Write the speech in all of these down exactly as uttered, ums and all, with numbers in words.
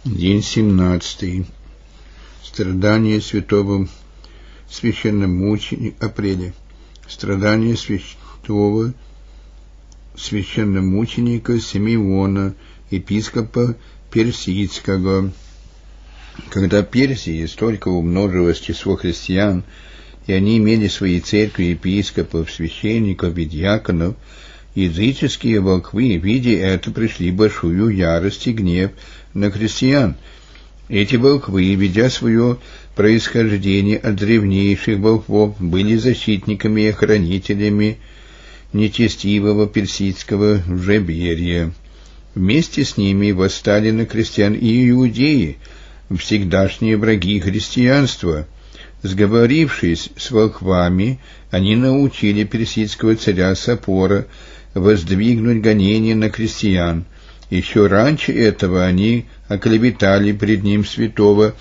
День семнадцатый. Страдания святого священномученика апреля. Страдания святого священномученика Симеона, епископа Персидского. Когда в Персии столько умножилось число христиан, и они имели свои церкви епископов, священников и диаконов, языческие волхвы, видя это, пришли в большую ярость и гнев на христиан. Эти волхвы, видя свое происхождение от древнейших волхвов, были защитниками и охранителями нечестивого персидского жреберия. Вместе с ними восстали на христиан и иудеи, всегдашние враги христианства. Сговорившись с волхвами, они научили персидского царя Сапора воздвигнуть гонение на христиан. Еще раньше этого они оклеветали пред ним святого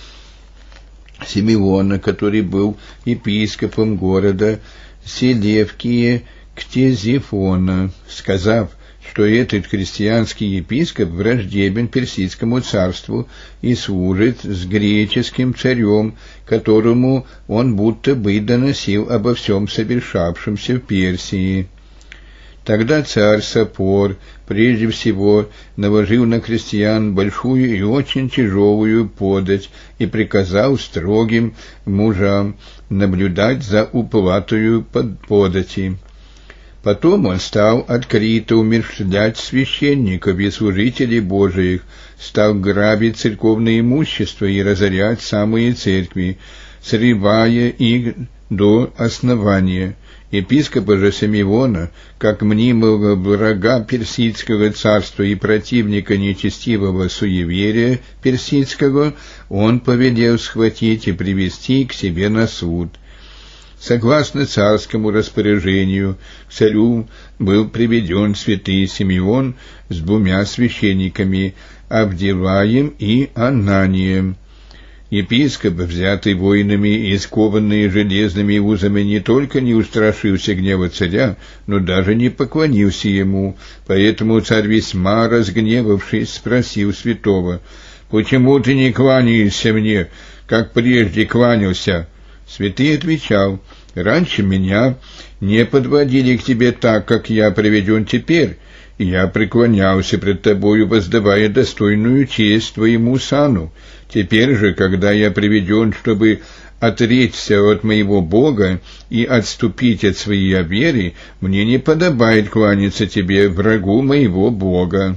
Симеона, который был епископом города Селевкия Ктезифона, сказав, что этот христианский епископ враждебен персидскому царству и служит с греческим царем, которому он будто бы доносил обо всем совершавшемся в Персии. Тогда царь Сапор прежде всего наложил на крестьян большую и очень тяжелую подать и приказал строгим мужам наблюдать за уплатою подати. Потом он стал открыто умерщвлять священников и служителей Божиих, стал грабить церковное имущество и разорять самые церкви, срывая их до основания. Епископа же Симеона, как мнимого врага персидского царства и противника нечестивого суеверия персидского, он повелел схватить и привести к себе на суд. Согласно царскому распоряжению, к царю был приведен святый Симеон с двумя священниками, Авдилаем и Ананием. Епископ, взятый воинами и скованный железными узами, не только не устрашился гнева царя, но даже не поклонился ему. Поэтому царь, весьма разгневавшись, спросил святого: «Почему ты не кланяешься мне, как прежде кланялся?» Святый отвечал: «Раньше меня не подводили к тебе так, как я приведен теперь, и я преклонялся пред тобою, воздавая достойную честь твоему сану. Теперь же, когда я приведен, чтобы отречься от моего Бога и отступить от своей веры, мне не подобает кланяться тебе, врагу моего Бога».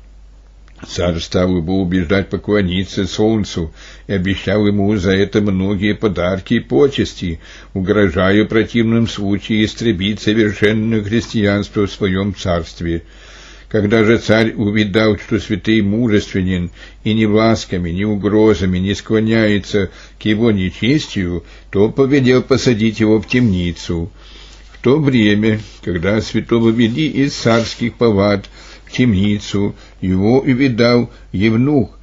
Царь стал его убеждать поклониться солнцу и обещал ему за это многие подарки и почести, угрожая в противном случае истребить совершенное христианство в своем царстве. Когда же царь увидал, что святый мужественен и ни ласками, ни угрозами не склоняется к его нечестию, то повелел посадить его в темницу. В то время, когда святого вели из царских палат в темницу, его увидал евнух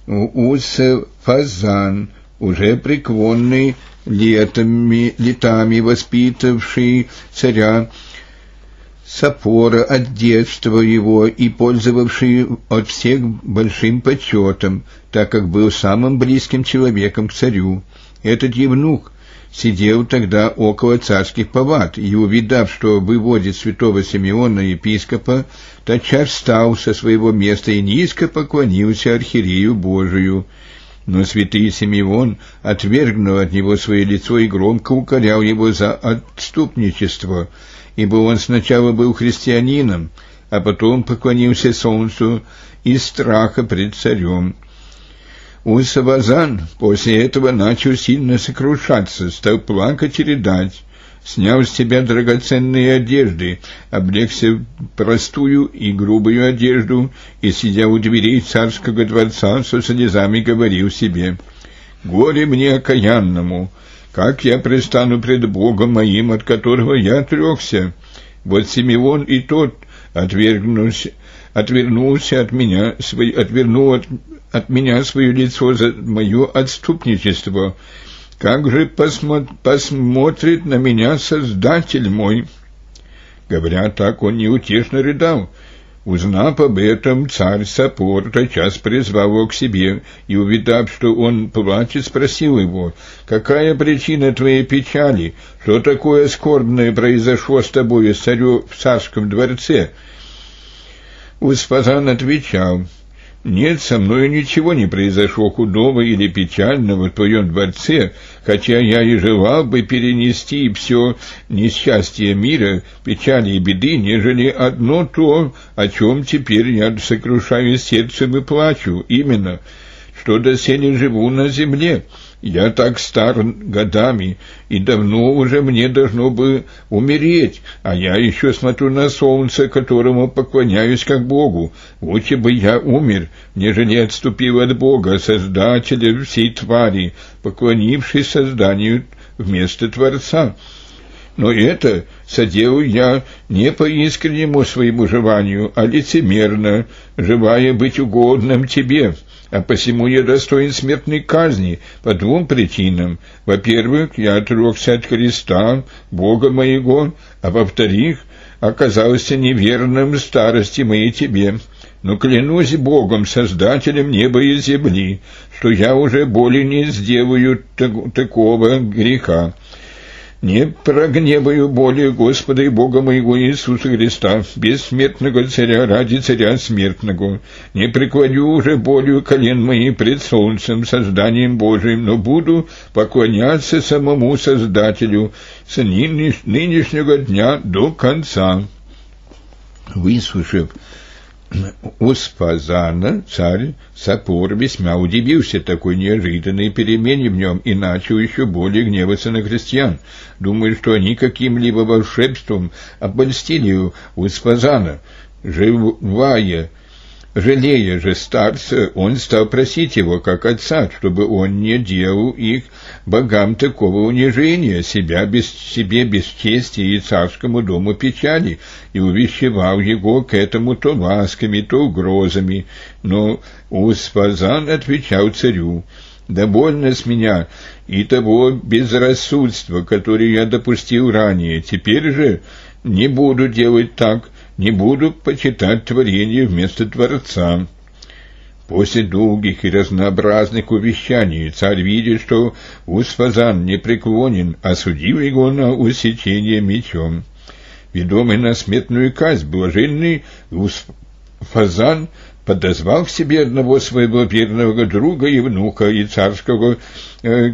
Усфазан, уже преклонный летами, летами воспитавший царя Сапора от детства его и пользовавший от всех большим почетом, так как был самым близким человеком к царю. Этот евнух сидел тогда около царских палат, и, увидав, что выводит святого Симеона, епископа, тотчас встал со своего места и низко поклонился архиерею Божию. Но святый Симеон отвергнул от него свое лицо и громко укорял его за отступничество, ибо он сначала был христианином, а потом поклонился солнцу из страха пред царем. Усфазан после этого начал сильно сокрушаться, стал плакать и рыдать, снял с себя драгоценные одежды, облегся в простую и грубую одежду и, сидя у дверей царского дворца, со слезами говорил себе: «Горе мне окаянному! Как я престану пред Богом моим, от которого я отрекся? Вот Симеон и тот отвергнулся, отвернулся от меня, свой, отвернул от, от меня свое лицо за мое отступничество. Как же посмо, посмотрит на меня Создатель мой?» Говоря так, он неутешно рыдал. Узнав об этом, царь Сапор тотчас призвал его к себе, и, увидав, что он плачет, спросил его: «Какая причина твоей печали? Что такое скорбное произошло с тобой, с царем в царском дворце?» Успазан отвечал: «Нет, со мною ничего не произошло худого или печального в твоем дворце, хотя я и желал бы перенести все несчастье мира, печали и беды, нежели одно то, о чем теперь я сокрушаюсь сердцем и плачу, именно, что доселе живу на земле. Я так стар годами, и давно уже мне должно бы умереть, а я еще смотрю на солнце, которому поклоняюсь как Богу. Лучше бы я умер, нежели отступил от Бога, Создателя всей твари, поклонившись созданию вместо Творца. Но это соделаю я не по искреннему своему желанию, а лицемерно, желая быть угодным тебе. А посему я достоин смертной казни по двум причинам. Во-первых, я отрекся от Христа, Бога моего, а во-вторых, оказался неверным старости моей тебе. Но клянусь Богом, Создателем неба и земли, что я уже более не сделаю так- такого греха. Не прогневаю более Господа и Бога моего Иисуса Христа, бессмертного царя ради царя смертного. Не преклоню уже более колен моих пред солнцем, созданием Божиим, но буду поклоняться самому Создателю с нынешнего дня до конца». Выслушав Успазана, царь Сапор весьма удивился такой неожиданной перемене в нем и начал еще более гневаться на крестьян, думая, что они каким-либо волшебством обольстили Успазана. Живая, жалея же старца, он стал просить его, как отца, чтобы он не делал их богам такого унижения, себя без, себе бесчестия и царскому дому печали, и увещевал его к этому то ласками, то угрозами. Но Успазан отвечал царю: «Довольно с меня и того безрассудства, которое я допустил ранее. Теперь же не буду делать так, не буду почитать творение вместо Творца». После долгих и разнообразных увещаний царь, видя, что Успазан непреклонен, осудил его на усечение мечом. Ведомый на смертную казнь, блаженный Успазан подозвал к себе одного своего верного друга и внука и царского э,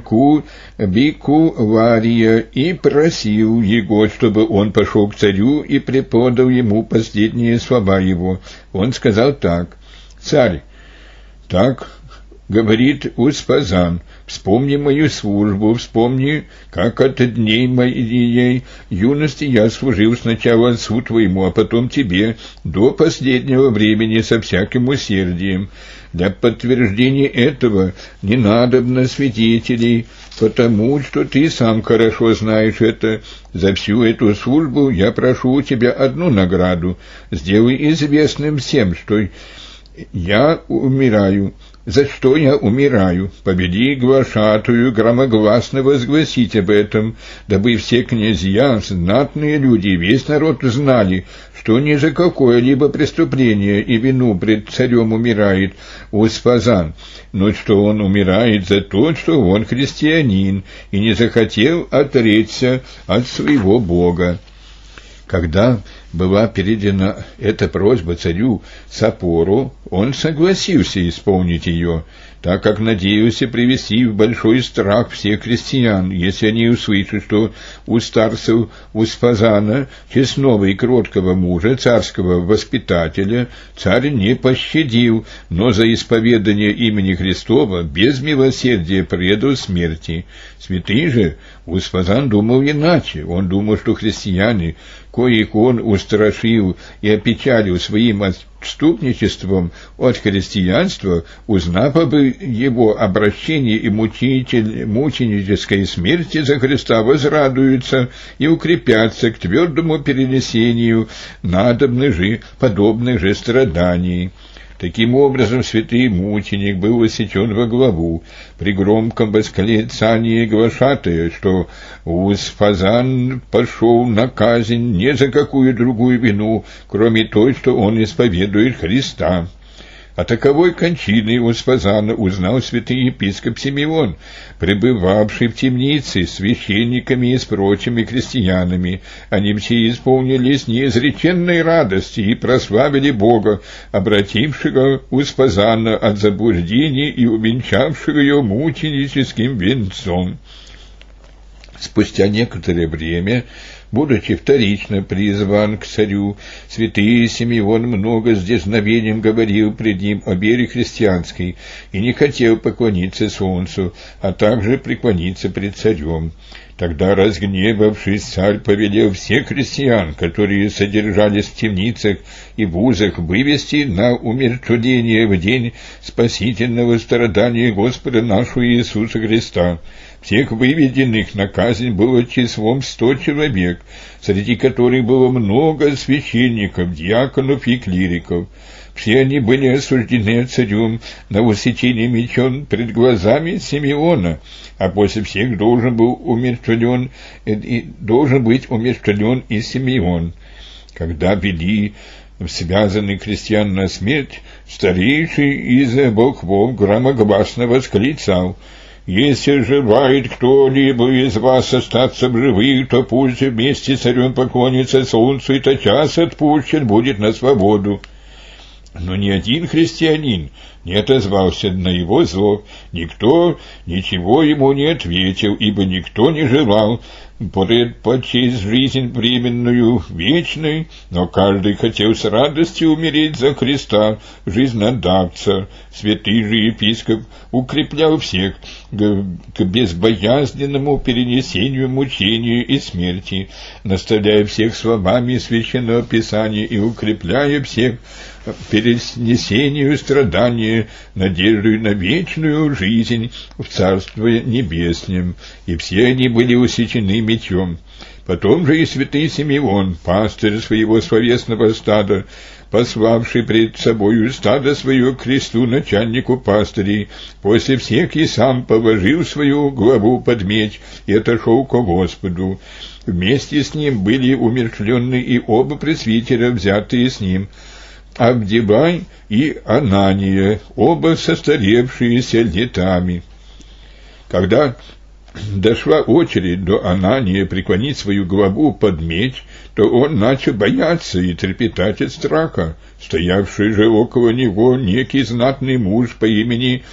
Кубикулария и просил его, чтобы он пошел к царю и преподал ему последние слова его. Он сказал так: «Царь, так говорит Успазан, вспомни мою службу, вспомни, как от дней моей юности я служил сначала отцу твоему, а потом тебе, до последнего времени со всяким усердием. Для подтверждения этого не надобно свидетелей, потому что ты сам хорошо знаешь это. За всю эту службу я прошу у тебя одну награду. Сделай известным всем, что я умираю. За что я умираю? Победи глашатую громогласно возгласить об этом, дабы все князья, знатные люди, весь народ знали, что ни за какое-либо преступление и вину пред царем умирает Успазан, но что он умирает за то, что он христианин и не захотел отречься от своего Бога». Когда была передана эта просьба царю Сапору, он согласился исполнить ее, так как надеялся привести в большой страх всех крестьян, если они услышат, что у старцев Успазана, честного и кроткого мужа, царского воспитателя, царь не пощадил, но за исповедание имени Христова без милосердия предал смерти. Святый же Успазан думал иначе. Он думал, что христиане, коих он устрашил и опечалил своим отступничеством от христианства, узнав об его обращении и мучитель, мученической смерти за Христа, возрадуются и укрепятся к твердому перенесению надобных же, подобных же страданий. Таким образом, святый мученик был усечен во главу при громком восклицании глашатая, что Успазан пошел на казнь не за какую другую вину, кроме той, что он исповедует Христа. О таковой кончине Успазана узнал святый епископ Симеон, пребывавший в темнице с священниками и с прочими крестьянами. Они все исполнились неизреченной радости и прославили Бога, обратившего Успазана от заблуждений и увенчавшего ее мученическим венцом. Спустя некоторое время, будучи вторично призван к царю, святый Симеон много с дерзновением говорил пред ним о вере христианской и не хотел поклониться солнцу, а также преклониться пред царем. Тогда, разгневавшись, царь повелел всех христиан, которые содержались в темницах и в узах, вывести на умерщвление в день спасительного страдания Господа нашего Иисуса Христа. Всех выведенных на казнь было числом сто человек, среди которых было много священников, диаконов и клириков. Все они были осуждены царем на усечение мечом пред глазами Симеона, а после всех должен был умерщвлен, и должен быть умерщвлен и Симеон. Когда вели связанных крестьян на смерть, старейший из волхвов громогласно восклицал: «Если желает кто-либо из вас остаться в живых, то пусть вместе с царем поклонится солнцу, и тотчас отпущен будет на свободу». Но ни один христианин не отозвался на его зов, никто ничего ему не ответил, ибо никто не желал предпочесть жизнь временную вечной, но каждый хотел с радостью умереть за Христа, жизнеотдавца. Святый же епископ укреплял всех к безбоязненному перенесению мучения и смерти, наставляя всех словами Священного Писания и укрепляя всех перенесению страдания, надеждой на вечную жизнь в Царстве Небесном, и все они были усечены мечом. Потом же и святый Симеон, пастырь своего словесного стада, пославший пред собою стадо свое к кресту начальнику пастырей, после всех и сам положил свою главу под меч и отошел ко Господу. Вместе с ним были умерщвлены и оба пресвитера, взятые с ним, Авдивай и Анания, оба состаревшиеся летами. Когда дошла очередь до Анания преклонить свою главу под меч, то он начал бояться и трепетать от страха. Стоявший же около него некий знатный муж по имени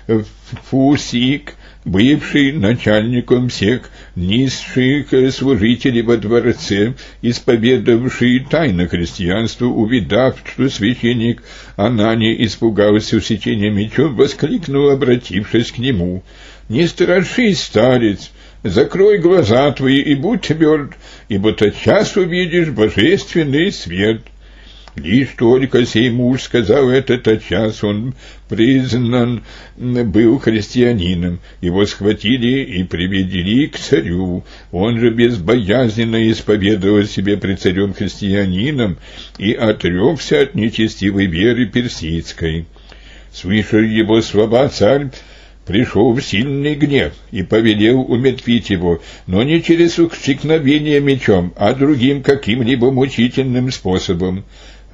Фусик, бывший начальником всех низших служителей во дворце, исповедовавший тайно христианство, увидав, что священник Анания испугался усечения мечом, воскликнул, обратившись к нему: «Не страшись, старец, закрой глаза твои и будь тверд, ибо тотчас увидишь божественный свет». Лишь только сей муж сказал это, тотчас он признан был христианином. Его схватили и приведли к царю. Он же безбоязненно исповедовал себе пред царем христианином и отрекся от нечестивой веры персидской. Слыша его слова, царь пришел в сильный гнев и повелел умертвить его, но не через устекновение мечом, а другим каким-либо мучительным способом.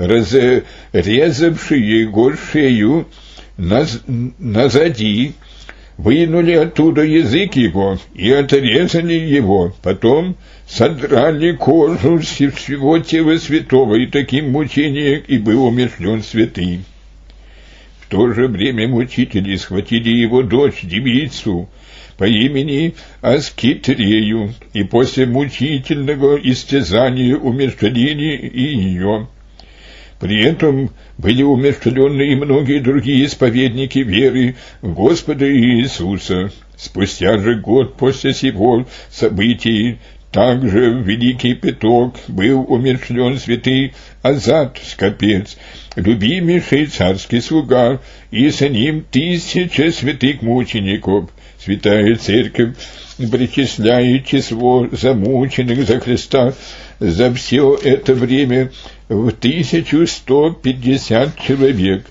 Разрезавши его шею наз... назади, вынули оттуда язык его и отрезали его, потом содрали кожу с всего тела святого, и таким мучением и был умерщвлен святый. В то же время мучители схватили его дочь, девицу, по имени Аскитрею, и после мучительного истязания умерщвлили и ее. При этом были умерщвлены и многие другие исповедники веры в Господа Иисуса. Спустя же год после сего событий также в Великий Пяток был умерщвлен святый Азат Скопец, любимейший царский слуга, и с ним тысяча святых мучеников. Святая Церковь причисляет число замученных за Христа за все это время в тысячу сто пятьдесят человек.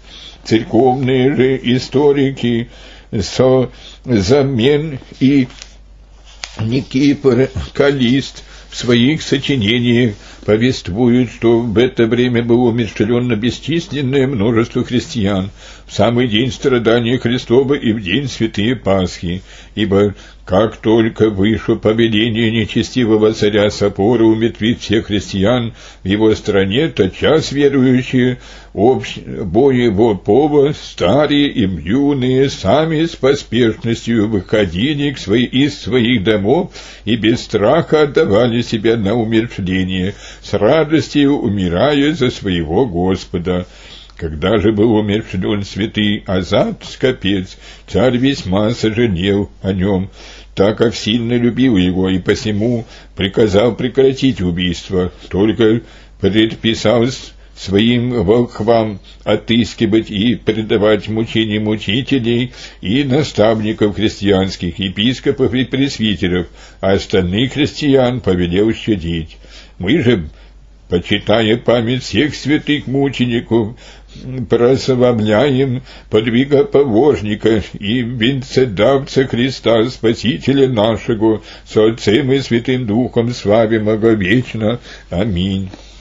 Церковные же историки со замен и Никифор Каллист в своих сочинениях повествуют, что в это время было умерщвлено бесчисленное множество христиан в самый день страдания Христова и в день Святые Пасхи, ибо как только вышло повеление нечестивого царя Сапора умертвить всех христиан в его стране, тотчас верующие общ... боевого пола, старые и юные, сами с поспешностью выходили к свои... из своих домов и без страха отдавали себя на умерщвление, с радостью умирая за своего Господа. Когда же был умерщвлен святый Азат, скопец, царь весьма сожалел о нем, так как сильно любил его, и посему приказал прекратить убийство, только предписал своим волхвам отыскивать и предавать мучениям мучителей и наставников христианских, епископов и пресвитеров, а остальных христиан повелел щадить. Мы же, почитая память всех святых мучеников, прославляем подвига побожника и венцедавца Христа, Спасителя нашего, с Отцем и Святым Духом славим Его вечно. Аминь.